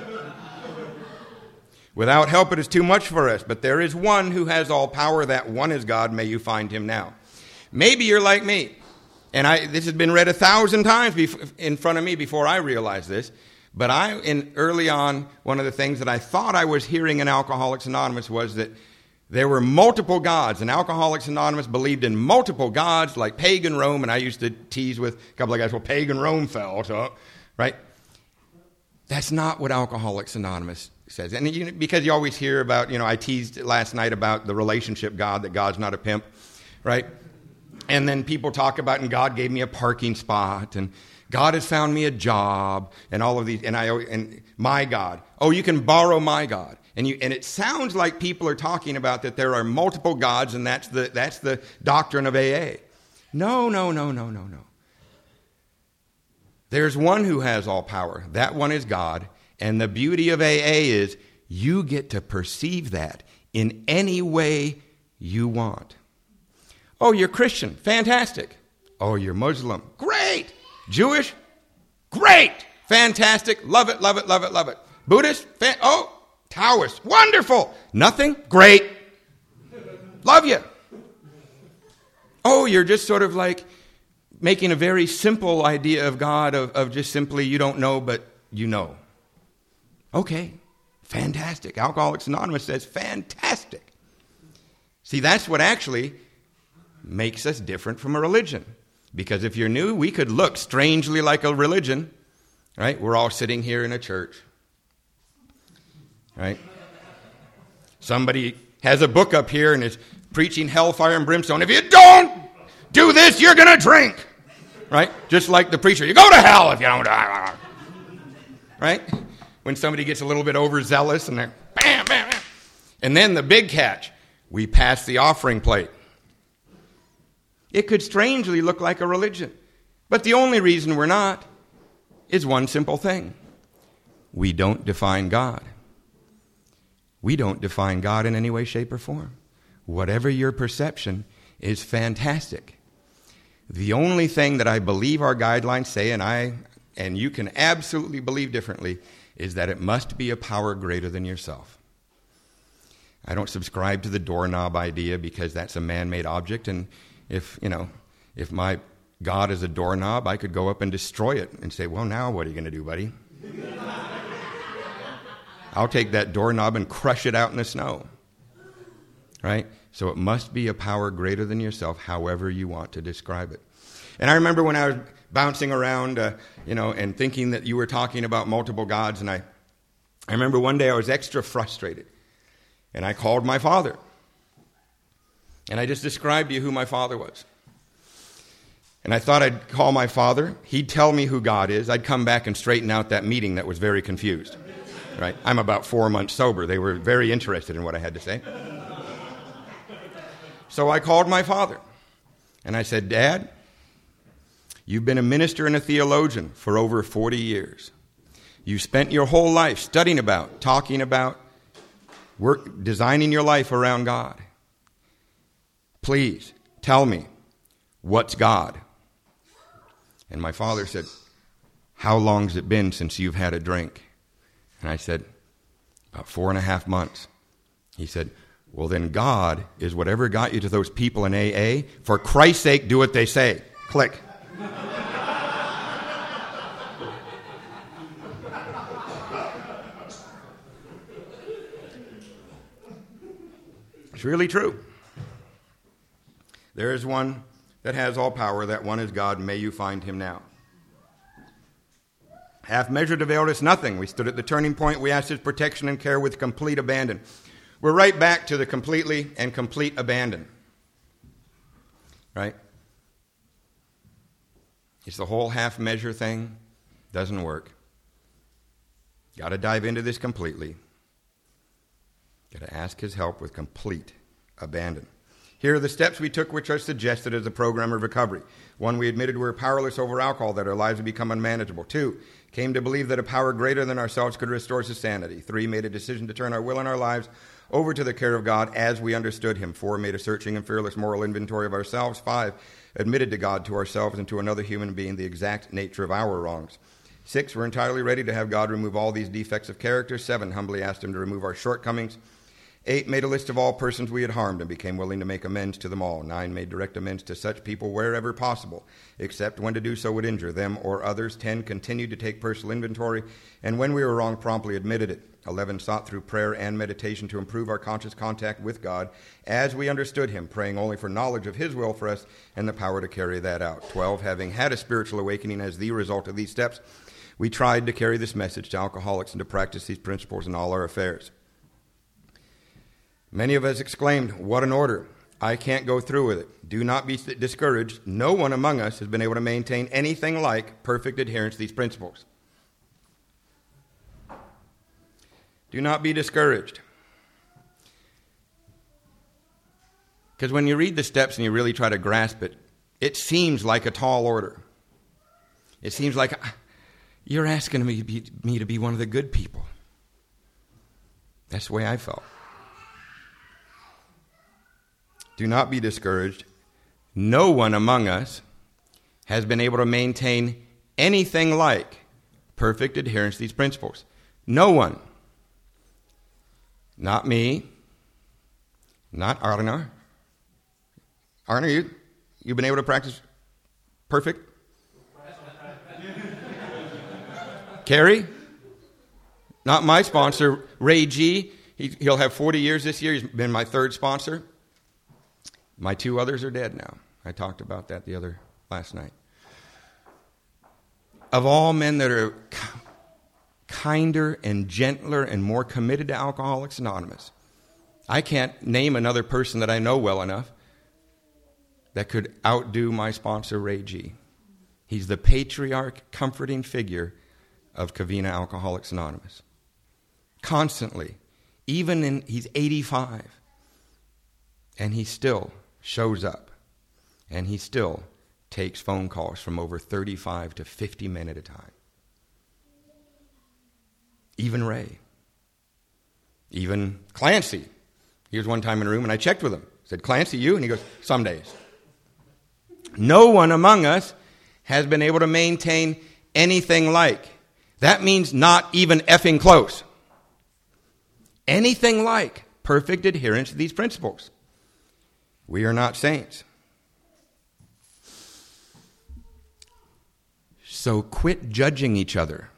Without help it is too much for us, but there is one who has all power. That one is God. May you find him now. Maybe you're like me. And I, this has been read a thousand times bef- in front of me before I realized this. But I, in early on, one of the things that I thought I was hearing in Alcoholics Anonymous was that there were multiple gods, and Alcoholics Anonymous believed in multiple gods like pagan Rome, and I used to tease with a couple of guys, well, pagan Rome fell, so, right? That's not what Alcoholics Anonymous says. And you, because you always hear about, you know, I teased last night about the relationship God, that God's not a pimp, right? And then people talk about, and God gave me a parking spot, and God has found me a job, and all of these, and I, and my God. Oh, you can borrow my God. And you, and it sounds like people are talking about that there are multiple gods, and that's the that's the doctrine of A A. No, no, no, no, no, no. There's one who has all power. That one is God. And the beauty of A A is you get to perceive that in any way you want. Oh, you're Christian. Fantastic. Oh, you're Muslim. Great. Jewish. Great. Fantastic. Love it, love it, love it, love it. Buddhist. Fan- oh. Taoist, wonderful. Nothing? Great. Love you. Oh, you're just sort of like making a very simple idea of God of, of just simply you don't know, but you know. Okay, fantastic. Alcoholics Anonymous says fantastic. See, that's what actually makes us different from a religion. Because if you're new, we could look strangely like a religion, right? We're all sitting here in a church, right? Somebody has a book up here and is preaching hellfire and brimstone. If you don't do this, you're going to drink, right? Just like the preacher. You go to hell if you don't, right? When somebody gets a little bit overzealous and they're bam, bam, bam. And then the big catch, we pass the offering plate. It could strangely look like a religion. But the only reason we're not is one simple thing. We don't define God. We don't define God in any way, shape, or form. Whatever your perception is fantastic. The only thing that I believe our guidelines say, and I and you can absolutely believe differently, is that it must be a power greater than yourself. I don't subscribe to the doorknob idea because that's a man-made object, and if, you know, if my God is a doorknob, I could go up and destroy it and say, well, now what are you going to do, buddy? I'll take that doorknob and crush it out in the snow. Right? So it must be a power greater than yourself, however you want to describe it. And I remember when I was bouncing around, uh, you know, and thinking that you were talking about multiple gods, and I, I remember one day I was extra frustrated, and I called my father. And I just described to you who my father was. And I thought I'd call my father. He'd tell me who God is. I'd come back and straighten out that meeting that was very confused. Right? I'm about four months sober. They were very interested in what I had to say. So I called my father. And I said, Dad, you've been a minister and a theologian for over forty years. You've spent your whole life studying about, talking about, work, designing your life around God. Please tell me, what's God? And my father said, how long's it been since you've had a drink? And I said, about four and a half months. He said, well, then God is whatever got you to those people in A A. For Christ's sake, do what they say. Click. It's really true. There is one that has all power. That one is God. May you find him now. Half measured availed us nothing. We stood at the turning point. We asked his protection and care with complete abandon. We're right back to the completely and complete abandon. Right? It's the whole half measure thing. Doesn't work. Got to dive into this completely. Got to ask his help with complete abandon. Here are the steps we took which are suggested as a program of recovery. One, we admitted we were powerless over alcohol, that our lives had become unmanageable. Two, came to believe that a power greater than ourselves could restore us to sanity. Three, made a decision to turn our will and our lives over to the care of God as we understood him. Four, made a searching and fearless moral inventory of ourselves. Five, admitted to God, to ourselves, and to another human being the exact nature of our wrongs. Six, we're entirely ready to have God remove all these defects of character. Seven, humbly asked him to remove our shortcomings. Eight, made a list of all persons we had harmed and became willing to make amends to them all. Nine, made direct amends to such people wherever possible, except when to do so would injure them or others. Ten, continued to take personal inventory, and when we were wrong, promptly admitted it. Eleven, sought through prayer and meditation to improve our conscious contact with God as we understood him, praying only for knowledge of his will for us and the power to carry that out. Twelve, having had a spiritual awakening as the result of these steps, we tried to carry this message to alcoholics and to practice these principles in all our affairs. Many of us exclaimed, what an order. I can't go through with it. Do not be discouraged. No one among us has been able to maintain anything like perfect adherence to these principles. Do not be discouraged. Because when you read the steps and you really try to grasp it, it seems like a tall order. It seems like you're asking me to be, me to be one of the good people. That's the way I felt. Do not be discouraged. No one among us has been able to maintain anything like perfect adherence to these principles. No one. Not me. Not Arna. Arna, you, you've been able to practice Perfect? Carrie? Not my sponsor. Ray G. He, he'll have forty years this year. He's been my third sponsor. My two others are dead now. I talked about that the other last night. Of all men that are kinder and gentler and more committed to Alcoholics Anonymous, I can't name another person that I know well enough that could outdo my sponsor, Ray G. He's the patriarch, comforting figure of Covina Alcoholics Anonymous. Constantly, even in, he's eighty-five, and he still shows up, and he still takes phone calls from over thirty-five to fifty men at a time. Even Ray. Even Clancy. He was one time in a room, and I checked with him. I said, Clancy, you? And he goes, some days. No one among us has been able to maintain anything like. That means not even effing close. Anything like perfect adherence to these principles. We are not saints. So quit judging each other.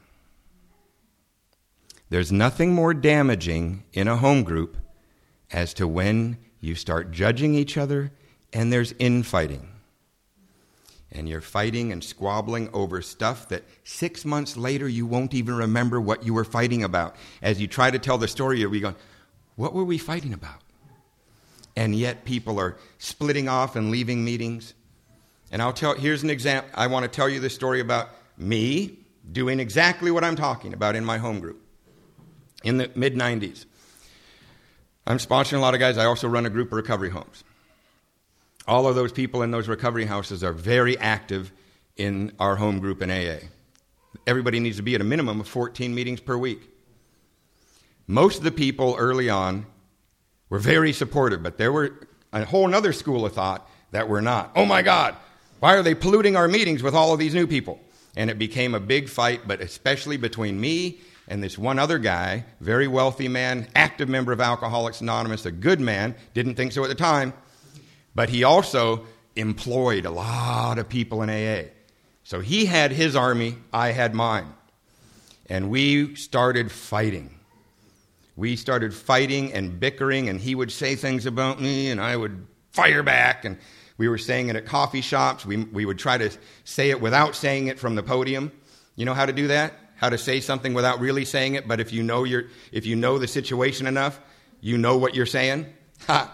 There's nothing more damaging in a home group as to when you start judging each other and there's infighting. And you're fighting and squabbling over stuff that six months later you won't even remember what you were fighting about. As you try to tell the story, you'll be going, what were we fighting about? And yet people are splitting off and leaving meetings. And I'll tell, here's an example. I want to tell you the story about me doing exactly what I'm talking about in my home group in the mid nineties. I'm sponsoring a lot of guys. I also run a group of recovery homes. All of those people in those recovery houses are very active in our home group in A A. Everybody needs to be at a minimum of fourteen meetings per week. Most of the people early on were very supportive, but there were a whole other school of thought that were not. Oh my God, why are they polluting our meetings with all of these new people? And it became a big fight, but especially between me and this one other guy, very wealthy man, active member of Alcoholics Anonymous, a good man, didn't think so at the time. But he also employed a lot of people in A A. So he had his army, I had mine. And we started fighting. We started fighting and bickering, and he would say things about me, and I would fire back. And we were saying it at coffee shops. We, we would try to say it without saying it from the podium. You know how to do that? How to say something without really saying it, but if you know your, if you know the situation enough, you know what you're saying. Ha!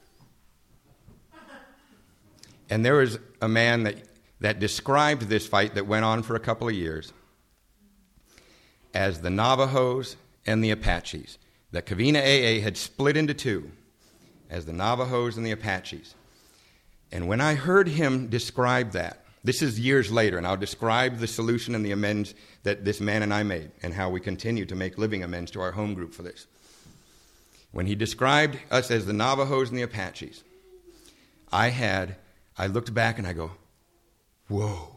And there was a man that, that described this fight that went on for a couple of years as the Navajos and the Apaches. That Covina A A had split into two as the Navajos and the Apaches. And when I heard him describe that, this is years later, and I'll describe the solution and the amends that this man and I made and how we continue to make living amends to our home group for this. When he described us as the Navajos and the Apaches, I had... I looked back and I go, whoa,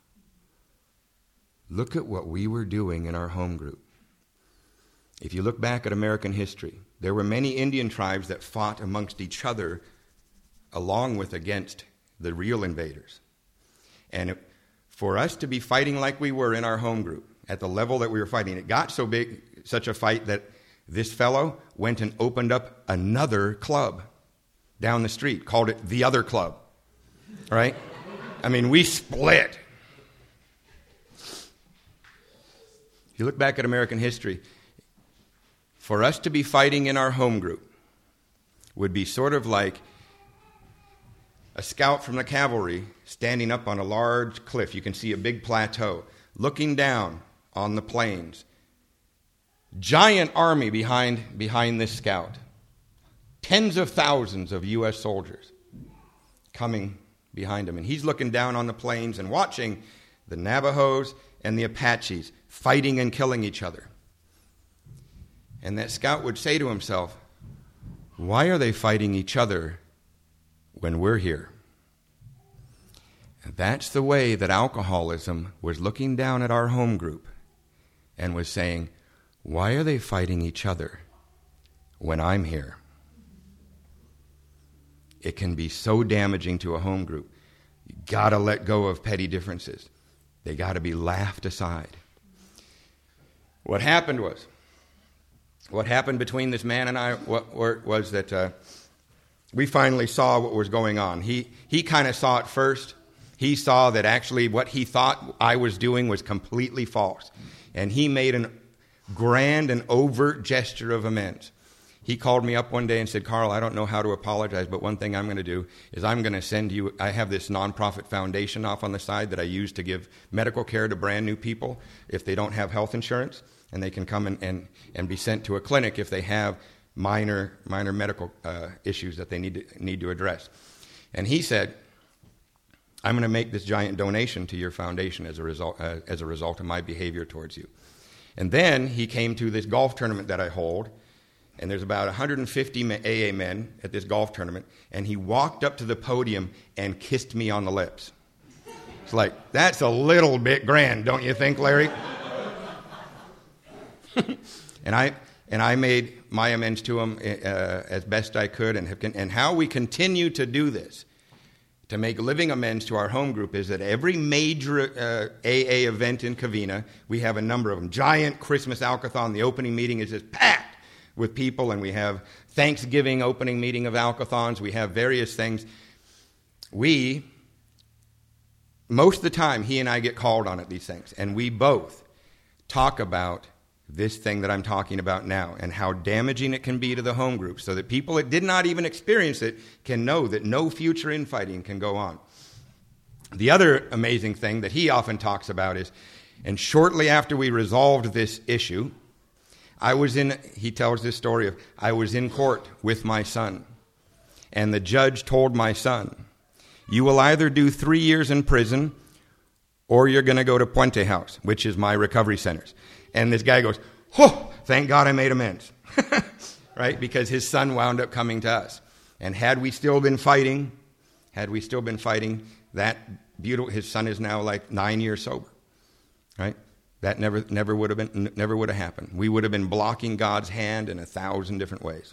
look at what we were doing in our home group. If you look back at American history, there were many Indian tribes that fought amongst each other along with against the real invaders. And for us to be fighting like we were in our home group, at the level that we were fighting, it got so big, such a fight that this fellow went and opened up another club down the street, called it the Other Club. Right? I mean, we split. If you look back at American history, for us to be fighting in our home group would be sort of like a scout from the cavalry standing up on a large cliff. You can see a big plateau, looking down on the plains. Giant army behind, behind this scout. Tens of thousands of U S soldiers coming behind him. And he's looking down on the plains and watching the Navajos and the Apaches fighting and killing each other. And that scout would say to himself, why are they fighting each other when we're here? And that's the way that alcoholism was looking down at our home group and was saying, why are they fighting each other when I'm here? It can be so damaging to a home group. You got to let go of petty differences. They got to be laughed aside. What happened was, what happened between this man and I what, was that uh, we finally saw what was going on. He, he kind of saw it first. He saw that actually what he thought I was doing was completely false. And he made a grand and overt gesture of amends. He called me up one day and said, Carl, I don't know how to apologize, but one thing I'm going to do is I'm going to send you, I have this nonprofit foundation off on the side that I use to give medical care to brand new people if they don't have health insurance, and they can come and, and, and be sent to a clinic if they have minor minor medical uh, issues that they need to, need to address. And he said, I'm going to make this giant donation to your foundation as a result uh, as a result of my behavior towards you. And then he came to this golf tournament that I hold, and there's about one hundred fifty A A men at this golf tournament, and he walked up to the podium and kissed me on the lips. It's like, that's a little bit grand, don't you think, Larry? and I and I made my amends to him uh, as best I could, and have, and how we continue to do this, to make living amends to our home group, is that every major uh, A A event in Covina, we have a number of them. Giant Christmas Alcathon, the opening meeting is just packed with people, and we have Thanksgiving opening meeting of Alcathons. We have various things. We, most of the time, he and I get called on at these things, and we both talk about this thing that I'm talking about now and how damaging it can be to the home group, so that people that did not even experience it can know that no future infighting can go on. The other amazing thing that he often talks about is, and shortly after we resolved this issue, I was in, he tells this story of, I was in court with my son, and the judge told my son, you will either do three years in prison or you're going to go to Puente House, which is my recovery centers. And this guy goes, oh, thank God I made amends, right? Because his son wound up coming to us. And had we still been fighting, had we still been fighting, that beautiful, his son is now like nine years sober, right? That never, never would have been, never would have happened. We would have been blocking God's hand in a thousand different ways.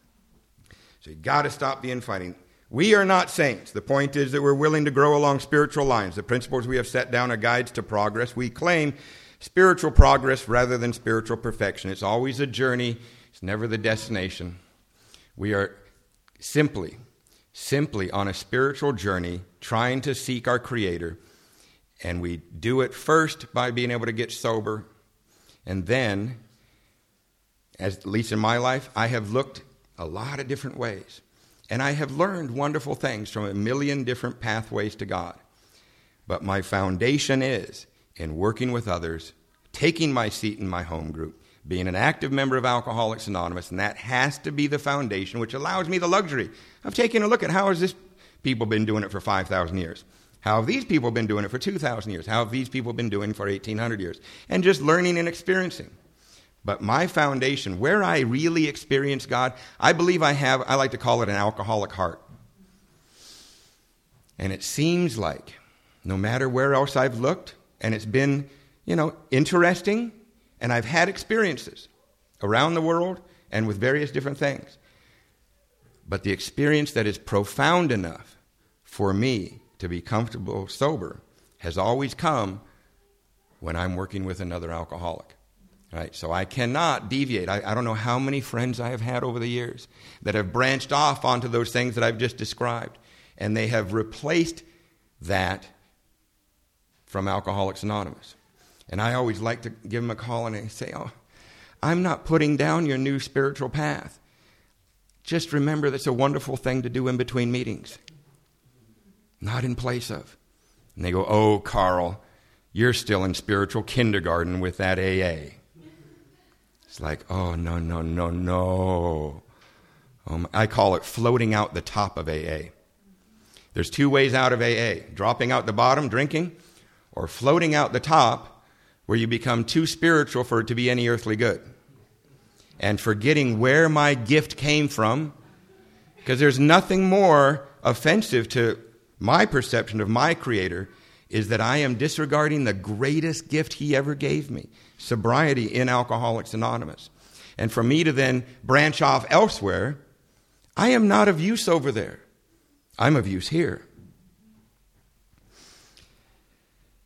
So you got to stop the infighting. We are not saints. The point is that we're willing to grow along spiritual lines. The principles we have set down are guides to progress. We claim spiritual progress rather than spiritual perfection. It's always a journey. It's never the destination. We are simply, simply on a spiritual journey trying to seek our Creator. And we do it first by being able to get sober. And then, as at least in my life, I have looked a lot of different ways. And I have learned wonderful things from a million different pathways to God. But my foundation is in working with others, taking my seat in my home group, being an active member of Alcoholics Anonymous, and that has to be the foundation, which allows me the luxury of taking a look at how has this people been doing it for five thousand years? How have these people been doing it for two thousand years? How have these people been doing it for eighteen hundred years? And just learning and experiencing. But my foundation, where I really experience God, I believe I have, I like to call it an alcoholic heart. And it seems like no matter where else I've looked, and it's been, you know, interesting, and I've had experiences around the world and with various different things. But the experience that is profound enough for me to be comfortable sober has always come when I'm working with another alcoholic. Right? So I cannot deviate. I, I don't know how many friends I have had over the years that have branched off onto those things that I've just described, and they have replaced that from Alcoholics Anonymous. And I always like to give them a call and I say, oh, I'm not putting down your new spiritual path. Just remember that's a wonderful thing to do in between meetings, not in place of. And they go, oh, Carl, you're still in spiritual kindergarten with that A A. It's like, oh, no, no, no, no. Um, I call it floating out the top of A A. There's two ways out of A A. Dropping out the bottom, drinking, or floating out the top where you become too spiritual for it to be any earthly good. And forgetting where my gift came from, because there's nothing more offensive to my perception of my Creator is that I am disregarding the greatest gift He ever gave me, sobriety in Alcoholics Anonymous. And for me to then branch off elsewhere, I am not of use over there. I'm of use here.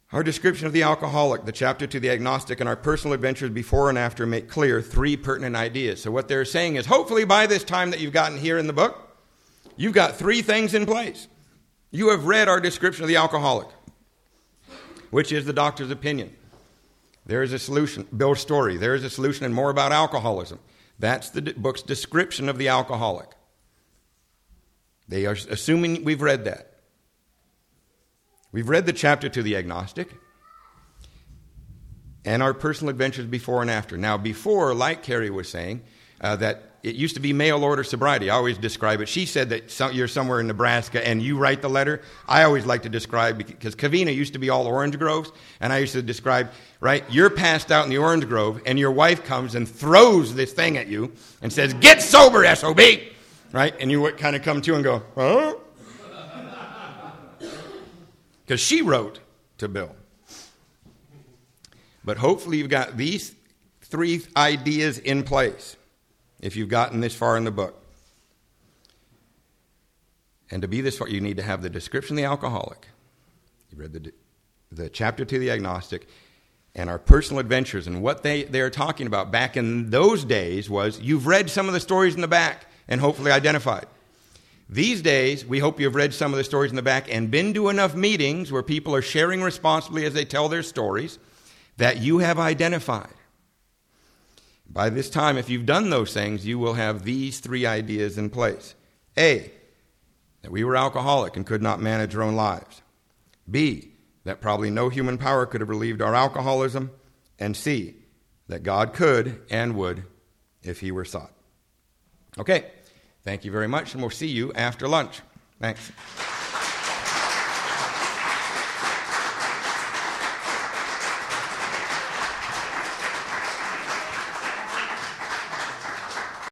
Our description of the alcoholic, the chapter to the agnostic, and our personal adventures before and after make clear three pertinent ideas. So what they're saying is, hopefully by this time that you've gotten here in the book, you've got three things in place. You have read our description of the alcoholic, which is the doctor's opinion. There is a solution. Bill's story. There is a solution and more about alcoholism. That's the book's description of the alcoholic. They are assuming we've read that. We've read the chapter to the agnostic and our personal adventures before and after. Now, before, like Carrie was saying, uh, that it used to be mail order sobriety. I always describe it. She said that some, you're somewhere in Nebraska and you write the letter. I always like to describe, because Covina used to be all orange groves, and I used to describe, right, you're passed out in the orange grove, and your wife comes and throws this thing at you and says, "Get sober, S O B!" Right? And you kind of come to and go, huh? Because she wrote to Bill. But hopefully you've got these three ideas in place if you've gotten this far in the book. And to be this far, you need to have the description of the alcoholic. You read the, the chapter to the agnostic, and our personal adventures. And what they, they're talking about back in those days was, you've read some of the stories in the back and hopefully identified. These days, we hope you've read some of the stories in the back and been to enough meetings where people are sharing responsibly as they tell their stories that you have identified. By this time, if you've done those things, you will have these three ideas in place. A, that we were alcoholic and could not manage our own lives. B, that probably no human power could have relieved our alcoholism. And C, that God could and would if he were sought. Okay. Thank you very much, and we'll see you after lunch. Thanks.